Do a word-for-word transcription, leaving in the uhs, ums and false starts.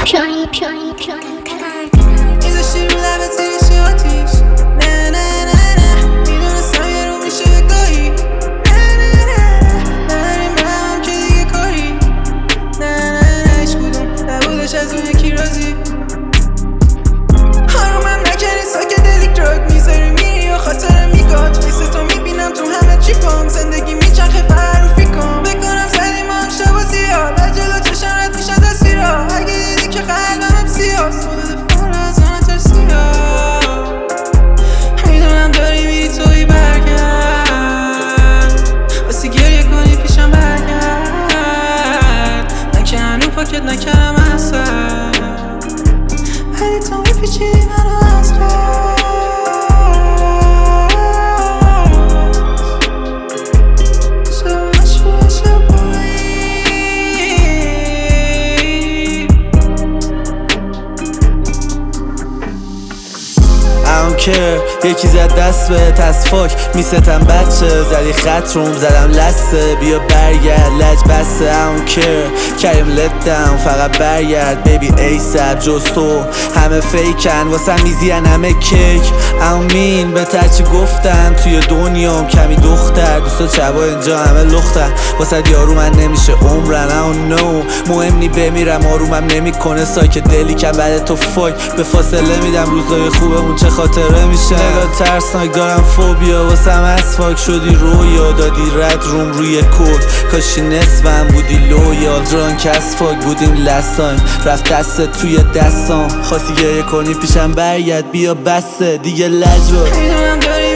پیاین پیاین پیاین میذاشتی رو لبت زیرش آتیش. نه نه نه نه میدونستم یه رو میشه گاهی. نه نه نه نریم به هم که دیگه کاری. نه نه نه هیچ کدوم نبودش از اون یکی راضی. آرومم نکردی ساکت دلیک دراگ میذاری میری و خاطر میگاد. فیستو میبینم تو همه چیپام. زندگی میچرخه فروفی کن. بکنم زدیم هم شب و زیاد در جلو چشم رد میشه تصویرها. اگه دیدی که قلبم هم سیاست خودت فر از آن ترسی ها. میدونم داری میری توی برگرد واسه گریه کنی پیشم برگرد. من که هنو پاکت نکردم اصلا ولی تو میپیچیدی منو از قلب. یکی زد دست به تصفاک میستم بچه زدی خط روم زدم لسه بیا برگرد لج بسته I don't care کریم let down فقط برگرد بیبی ایساب جز تو همه فیکن واسه میزین همه کیک I don't mean به ترچی گفتم توی دنیام کمی دختر دوستا چبا اینجا همه لختن واسه یارو من نمیشه عمرن I don't know مهم نی بمیرم آرومم نمی کنه سایک دلی که بعد تو فاک به فاصله میدم روزای خوبمون چه خاطره میشه نگاه ترسناک دارم فوبیا واسم اسفاک شدی رویا دادی رد روم روی کود کاشی نصفم بودی لویال درانک از فاک بودیم لستایم رفت دست توی دستام خواستی گریه کنی پیشم برگرد بیا بسته دیگه لجبار. میدونم داری